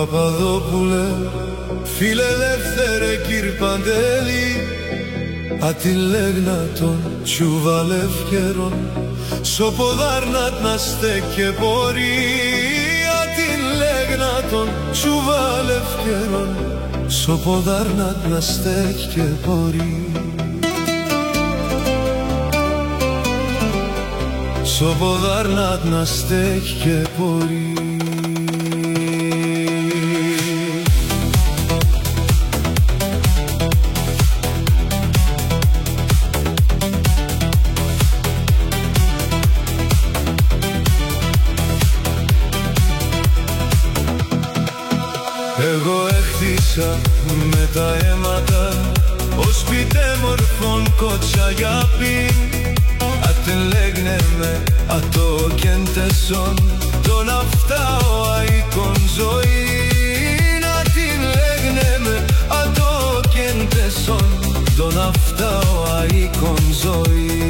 Παπαδόπουλε, φιλελεύθερε κύρ Παντέλη, ατιλέγνατον τσουβαλεύκαιρον, σοποδάρνατ να στέκε πορεί. Ατιλέγνατον τσουβαλεύκαιρον, σοποδάρνατ να στέκε πορεί. Σοποδάρνατ να στέκε πορεί. Εγώ έχτισα με τα αίματα ως πιτέμορφον κότσα για πιν. Ατελέγνε με ατόκεντεσον τον αυτά ο αίκον ζωή. Ατελέγνε με ατόκεντεσον τον αυτά ο αίκον ζωή.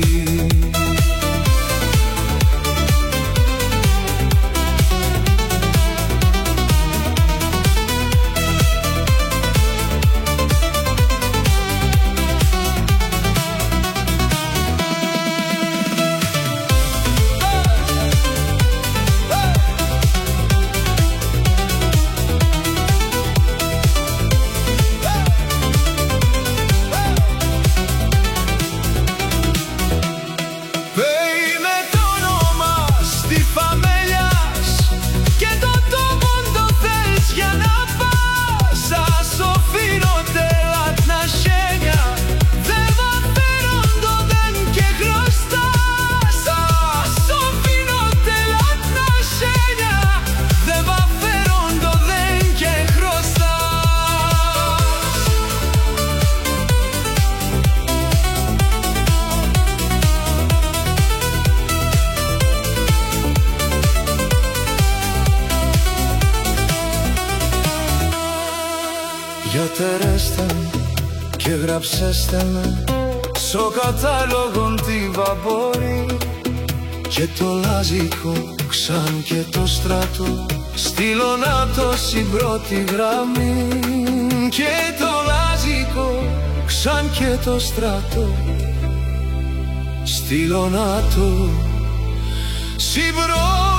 Γιατερέστε και γραψέστε με στο κατάλογον τη βαμπόρη, και το λάζικο ξαν και το στράτο στείλω να το στην πρώτη γραμμή. Και το λάζικο ξαν και το στράτο στείλω να το στην πρώτη